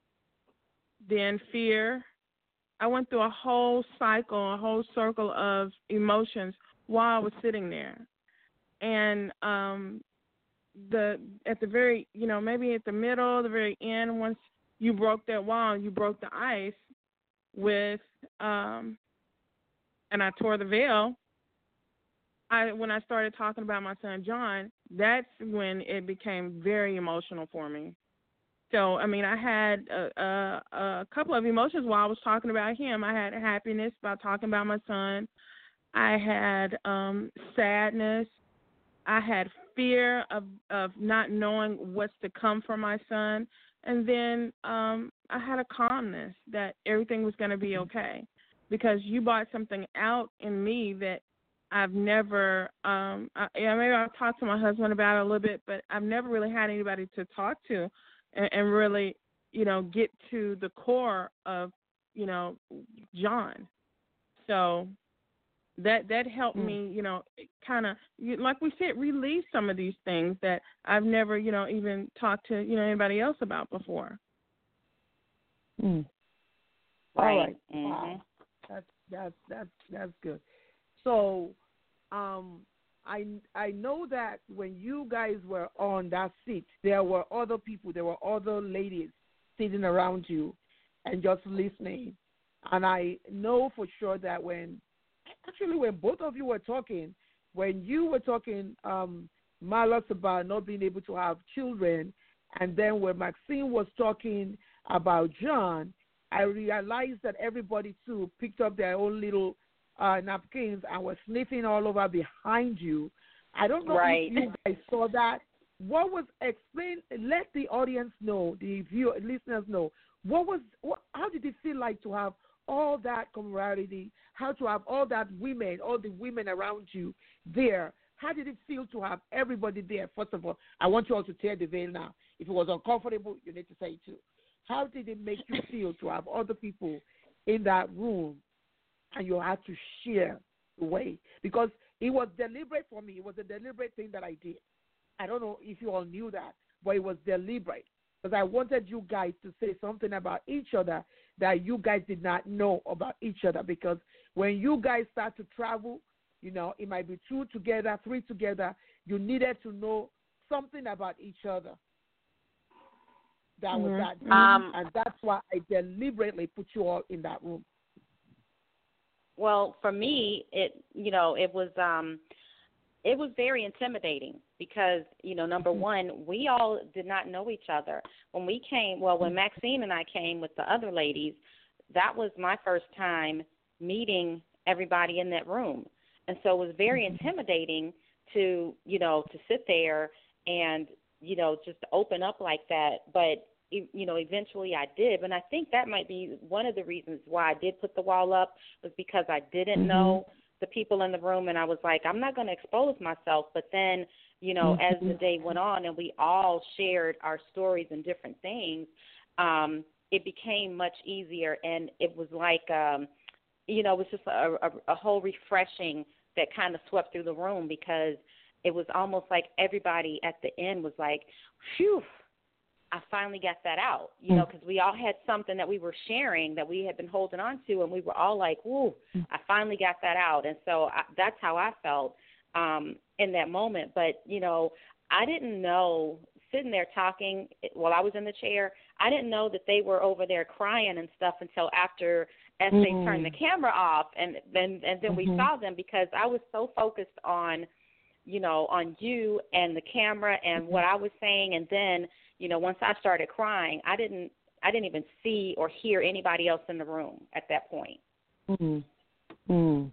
then fear. I went through a whole cycle, a whole circle of emotions while I was sitting there. And um, the at the very, you know, maybe at the middle, the very end, once you broke that wall, you broke the ice with, um, and I tore the veil. I when I started talking about my son John, that's when it became very emotional for me. So, I mean, I had a, a, a couple of emotions while I was talking about him. I had happiness about talking about my son. I had um, sadness. I had fear of, of not knowing what's to come for my son. And then um, I had a calmness that everything was going to be okay, because you brought something out in me that I've never, um, I, yeah, maybe I've talked to my husband about it a little bit, but I've never really had anybody to talk to and, and really, you know, get to the core of, you know, John. So that that helped mm. me, you know, kind of, like we said, release some of these things that I've never, you know, even talked to, you know, anybody else about before. Mm. Right. All right. Mm-hmm. Wow. That's that's that's that's good. So, um, I I know that when you guys were on that seat, there were other people, there were other ladies sitting around you and just listening. And I know for sure that when, actually when both of you were talking, when you were talking, um, Marlos, about not being able to have children, and then when Maxine was talking about John, I realized that everybody, too, picked up their own little uh, napkins and were sniffing all over behind you. I don't know right. if you guys saw that. What was explained? Let the audience know, the viewer, listeners know. What was? What, how did it feel like to have all that camaraderie? How to have all that women, all the women around you there? How did it feel to have everybody there? First of all, I want you all to tear the veil now. If it was uncomfortable, you need to say it too. How did it make you feel to have other people in that room and you had to share the way? Because it was deliberate for me. It was a deliberate thing that I did. I don't know if you all knew that, but it was deliberate because I wanted you guys to say something about each other that you guys did not know about each other. Because when you guys start to travel, you know, it might be two together, three together. You needed to know something about each other. That was mm-hmm. that deep, um, and that's why I deliberately put you all in that room. Well, for me, it you know it was um, it was very intimidating because you know number mm-hmm. one, we all did not know each other when we came. Well, when Maxine and I came with the other ladies, that was my first time meeting everybody in that room, and so it was very mm-hmm. intimidating to you know to sit there and you know just open up like that, but. You know, eventually I did, and I think that might be one of the reasons why I did put the wall up was because I didn't mm-hmm. know the people in the room, and I was like, I'm not going to expose myself. But then, you know, mm-hmm. as the day went on and we all shared our stories and different things, um, it became much easier, and it was like, um, you know, it was just a, a, a whole refreshing that kind of swept through the room because it was almost like everybody at the end was like, phew, I finally got that out, you know, because we all had something that we were sharing that we had been holding on to, and we were all like, woo, I finally got that out. And so I, that's how I felt um, in that moment. But, you know, I didn't know, sitting there talking while I was in the chair, I didn't know that they were over there crying and stuff until after, as mm-hmm. they turned the camera off, and then, and then mm-hmm. we saw them because I was so focused on, you know, on you and the camera and mm-hmm. what I was saying, and then, you know, once I started crying, I didn't I didn't even see or hear anybody else in the room at that point. Mm-hmm. Mm.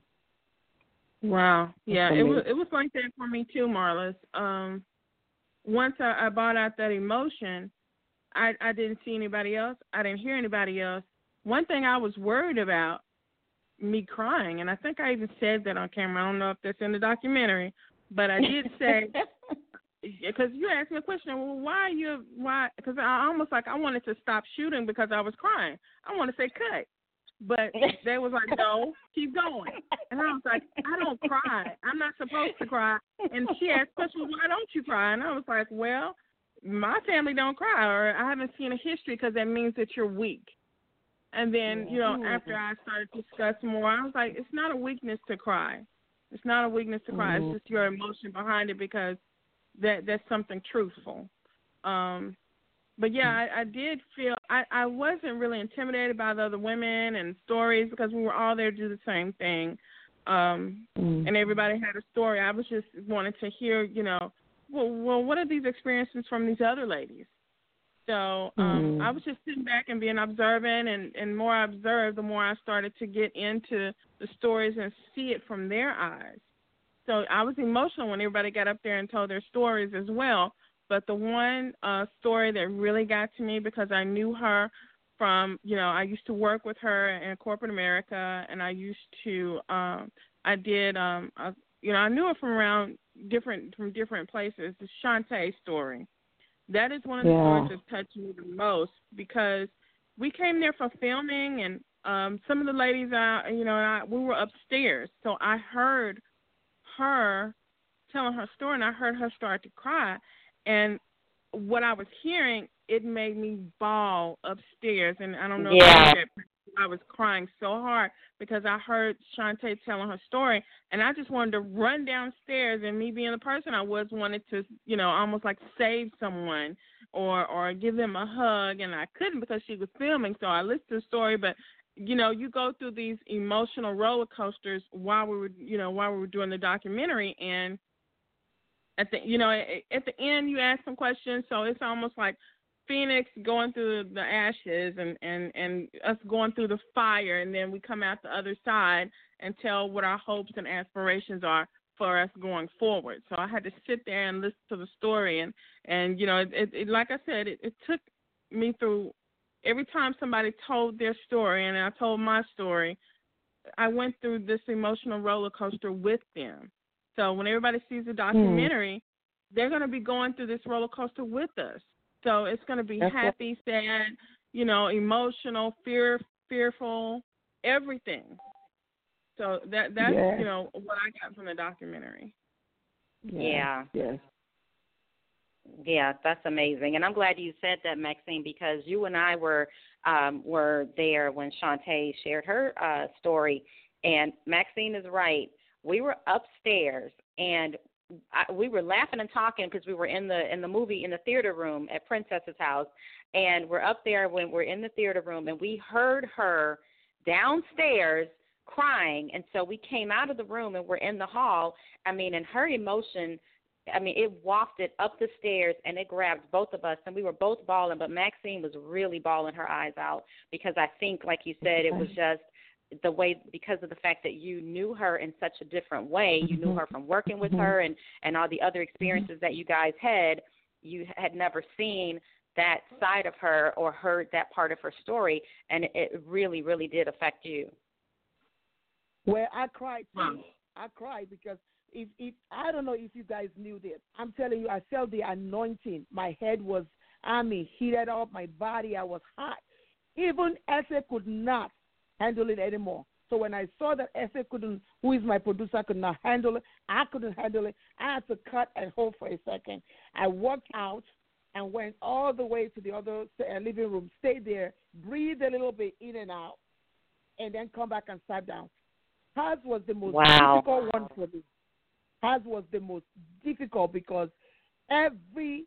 Wow. Yeah, it was it was like that for me too, Marlos. Um, once I, I brought out that emotion, I, I didn't see anybody else. I didn't hear anybody else. One thing I was worried about, me crying, and I think I even said that on camera. I don't know if that's in the documentary, but I did say, because you asked me a question, well, why are you, why, because I almost like I wanted to stop shooting because I was crying. I want to say cut, but they was like, no, keep going. And I was like, I don't cry. I'm not supposed to cry. And she asked the question, why don't you cry? And I was like, well, my family don't cry, or I haven't seen a history because that means that you're weak. And then, you know, after I started to discuss more, I was like, it's not a weakness to cry. It's not a weakness to cry. Mm-hmm. It's just your emotion behind it because that that's something truthful. Um, but, yeah, I, I did feel I, I wasn't really intimidated by the other women and stories because we were all there to do the same thing. Um, mm-hmm. And everybody had a story. I was just wanting to hear, you know, well, well, what are these experiences from these other ladies? So um, mm. I was just sitting back and being observant, and, and more I observed, the more I started to get into the stories and see it from their eyes. So I was emotional when everybody got up there and told their stories as well. But the one uh, story that really got to me, because I knew her from, you know, I used to work with her in corporate America, and I used to, um, I did, um, a, you know, I knew her from around different, from different places, the Shantae story. That is one of the yeah. stories that touched me the most because we came there for filming, and um, some of the ladies, uh, you know, I, we were upstairs. So I heard her telling her story, and I heard her start to cry. And what I was hearing, it made me bawl upstairs. And I don't know yeah. if you I was crying so hard because I heard Shantae telling her story, and I just wanted to run downstairs. And me being the person I was, wanted to, you know, almost like save someone or or give them a hug, and I couldn't because she was filming. So I listened to the story, but you know, you go through these emotional roller coasters while we were, you know, while we were doing the documentary, and at the, you know, at the end you ask some questions, so it's almost like Phoenix going through the ashes and, and, and us going through the fire, and then we come out the other side and tell what our hopes and aspirations are for us going forward. So I had to sit there and listen to the story, and, and you know, it, it, it, like I said, it, it took me through every time somebody told their story and I told my story, I went through this emotional roller coaster with them. So when everybody sees the documentary, mm. they're going to be going through this roller coaster with us. So it's going to be That's happy, what... sad, you know, emotional, fear, fearful, everything. So that that's, yes. you know, what I got from the documentary. Yeah. Yes. Yeah, that's amazing. And I'm glad you said that, Maxine, because you and I were um, were there when Shantae shared her uh, story. And Maxine is right. We were upstairs, and I, we were laughing and talking because we were in the in the movie in the theater room at Princess's house, and we're up there when we're in the theater room, and we heard her downstairs crying, and so we came out of the room and we're in the hall. I mean, and her emotion, I mean, it wafted up the stairs and it grabbed both of us, and we were both bawling, but Maxine was really bawling her eyes out because I think, like you said, it was just the way, because of the fact that you knew her in such a different way. You knew her from working with her and, and all the other experiences that you guys had. You had never seen that side of her or heard that part of her story, and it really, really did affect you. Well, I cried too. I cried because if, if I don't know if you guys knew this. I'm telling you, I felt the anointing. My head was, I mean, heated up. My body, I was hot. Even Efe could not handle it anymore. So when I saw that Efe couldn't, who is my producer, could not handle it, I couldn't handle it. I had to cut and hold for a second. I walked out and went all the way to the other living room, stayed there, breathed a little bit in and out, and then come back and sat down. Hers was the most wow. difficult one for me. Hers was the most difficult because every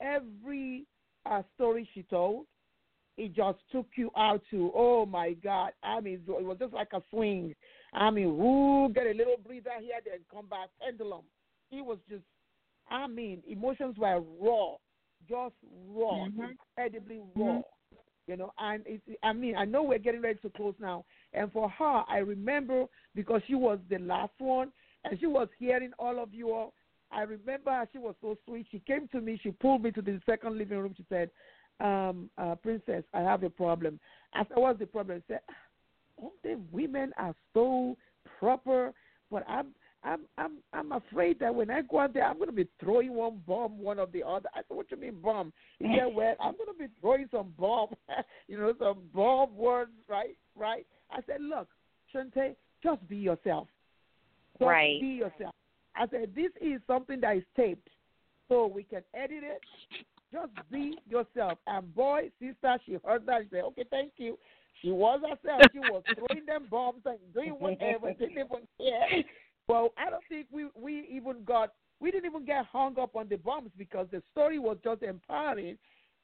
every uh, story she told, it just took you out to, oh, my God. I mean, it was just like a swing. I mean, whoo, get a little breather here, then come back, pendulum. It was just, I mean, emotions were raw, just raw, mm-hmm. incredibly raw. Mm-hmm. You know, and it, I mean, I know we're getting ready to close now. And for her, I remember because she was the last one, and she was hearing all of you all. I remember her, she was so sweet. She came to me. She pulled me to the second living room. She said, um, uh, Princess, I have a problem. I said, what's the problem? She said, all the women are so proper, but I'm I'm I'm I'm afraid that when I go out there, I'm going to be throwing one bomb, one of the other. I said, what do you mean bomb? He said, well, I'm going to be throwing some bomb, you know, some bomb words, right? Right? I said, look, Shantae, just be yourself. Just right. be yourself. I said, this is something that is taped, so we can edit it. Just be yourself. And boy, sister, she heard that. She said, okay, thank you. She was herself. She was throwing them bombs and doing whatever. Didn't even care. Well, I don't think we, we even got, we didn't even get hung up on the bombs because the story was just empowering.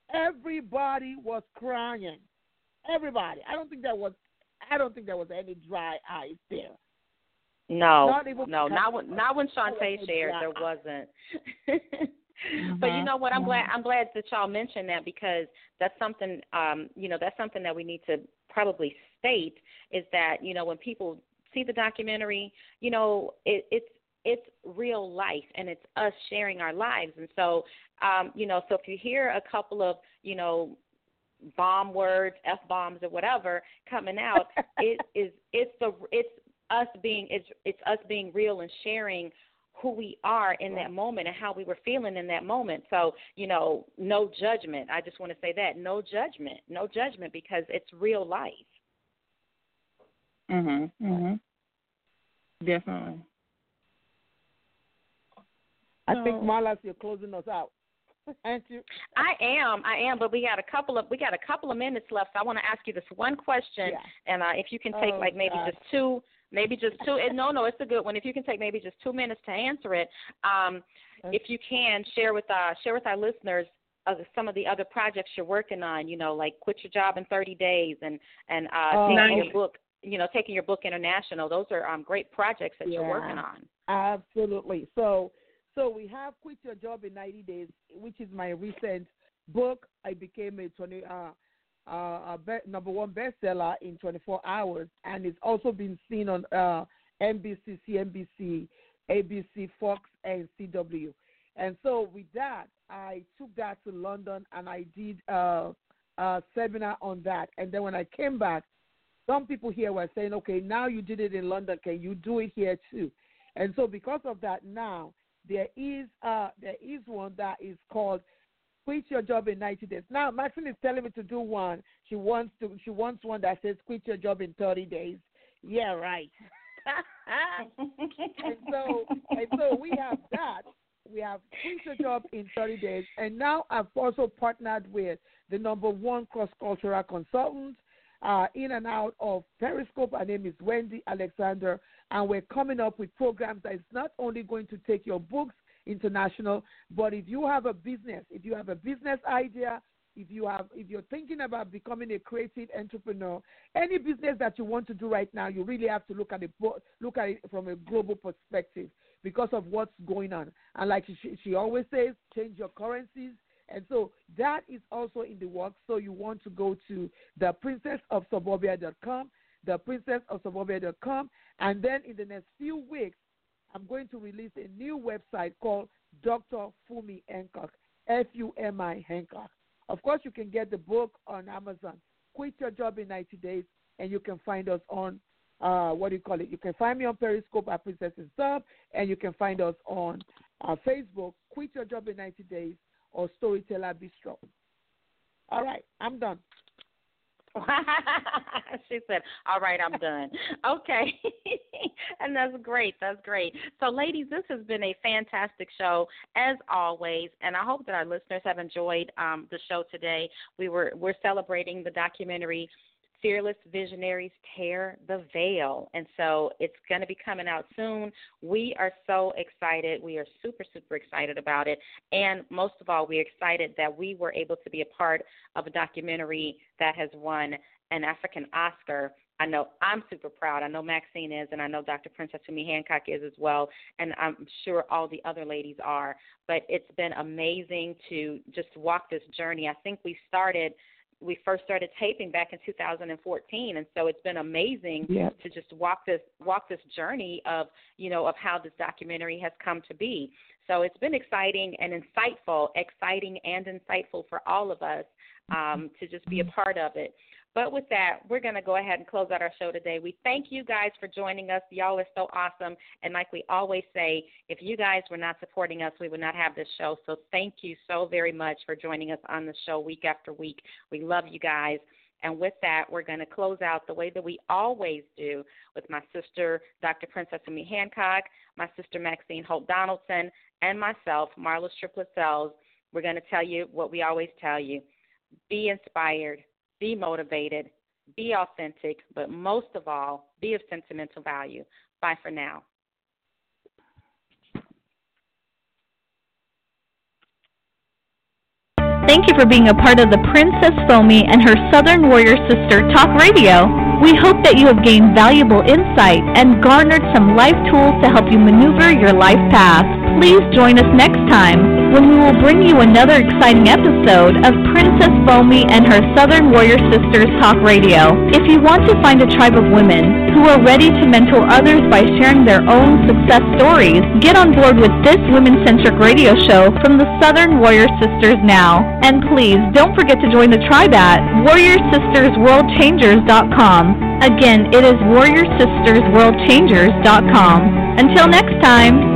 Everybody was crying. Everybody. I don't think there was, I don't think there was any dry eyes there. No, not no, not when, not when Shantae shared, there wasn't. Mm-hmm. But you know what? I'm glad. I'm glad that y'all mentioned that because that's something. Um, you know, that's something that we need to probably state is that you know when people see the documentary, you know, it, it's it's real life and it's us sharing our lives. And so, um, you know, so if you hear a couple of you know bomb words, F bombs or whatever coming out, it is it's the it's us being it's it's us being real and sharing who we are in that moment and how we were feeling in that moment. So, you know, no judgment. I just want to say that. No judgment. No judgment because it's real life. Mhm. Mhm. Definitely. I so, think Marla, you're closing us out. Aren't you? I am, I am, but we got a couple of we got a couple of minutes left. So I want to ask you this one question, Yeah. and uh, if you can take Oh, like maybe God. just two, maybe just two. And no, no, it's a good one. If you can take maybe just two minutes to answer it, um, if you can share with uh, share with our listeners uh, some of the other projects you're working on. You know, like Quit Your Job in thirty days, and and uh, Oh, taking nice. your book. You know, taking your book international. Those are um, great projects that Yeah. you're working on. Absolutely. So, so we have Quit Your Job in ninety days, which is my recent book. I became a twenty uh, uh, a be- number one bestseller in twenty-four hours, and it's also been seen on uh, N B C, C N B C, A B C, Fox, and C W. And so with that, I took that to London, and I did uh, a seminar on that. And then when I came back, some people here were saying, okay, now you did it in London, can you do it here too? And so because of that now, there is uh, there is one that is called Quit Your Job in ninety days. Now, Maxine is telling me to do one. She wants to. She wants one that says Quit Your Job in thirty days. Yeah, right. and so and so we have that. We have Quit Your Job in thirty days. And now I've also partnered with the number one cross-cultural consultant uh, in and out of Periscope. Her name is Wendy Alexander. And we're coming up with programs that is not only going to take your books international, but if you have a business, if you have a business idea, if you have, if you're thinking about becoming a creative entrepreneur, any business that you want to do right now, you really have to look at it, look at it from a global perspective because of what's going on. And like she, she always says, change your currencies. And so that is also in the works. So you want to go to the princess of suburbia dot com, the princess of suburbia dot com, and then in the next few weeks, I'm going to release a new website called Doctor Fumi Hancock, F U M I Hancock. Of course, you can get the book on Amazon, Quit Your Job in ninety days, and you can find us on, uh, what do you call it? You can find me on Periscope at Princess and Sub, and you can find us on uh, Facebook, Quit Your Job in ninety days, or Storyteller Bistro. All right, I'm done. She said, all right, I'm done. Okay. And that's great. That's great. So, ladies, this has been a fantastic show, as always, and I hope that our listeners have enjoyed um, the show today. We were, we're celebrating the documentary Fearless Visionaries Tear the Veil, and so it's going to be coming out soon. We are so excited. We are super, super excited about it, and most of all, we're excited that we were able to be a part of a documentary that has won an African Oscar. I know I'm super proud. I know Maxine is, and I know Doctor Princess Fumi Hancock is as well, and I'm sure all the other ladies are, but it's been amazing to just walk this journey. I think we started We first started taping back in two thousand fourteen, and so it's been amazing Yep. to just walk this walk this journey of you know of how this documentary has come to be. So it's been exciting and insightful, exciting and insightful for all of us um, to just be a part of it. But with that, we're going to go ahead and close out our show today. We thank you guys for joining us. Y'all are so awesome. And like we always say, if you guys were not supporting us, we would not have this show. So thank you so very much for joining us on the show week after week. We love you guys. And with that, we're going to close out the way that we always do with my sister, Doctor Princess Fumi Hancock, my sister, Maxine Holt Donaldson, and myself, Marla Triplet Sells. We're going to tell you what we always tell you. Be inspired. Be motivated, be authentic, but most of all, be of sentimental value. Bye for now. Thank you for being a part of the Princess Fumi and her Southern Warrior Sister Talk Radio. We hope that you have gained valuable insight and garnered some life tools to help you maneuver your life path. Please join us next time when we will bring you another exciting episode of Princess Fumi and her Southern Warrior Sisters Talk Radio. If you want to find a tribe of women who are ready to mentor others by sharing their own success stories, get on board with this women-centric radio show from the Southern Warrior Sisters now. And please don't forget to join the tribe at warrior sisters world changers dot com. Again, it is warrior sisters world changers dot com. Until next time.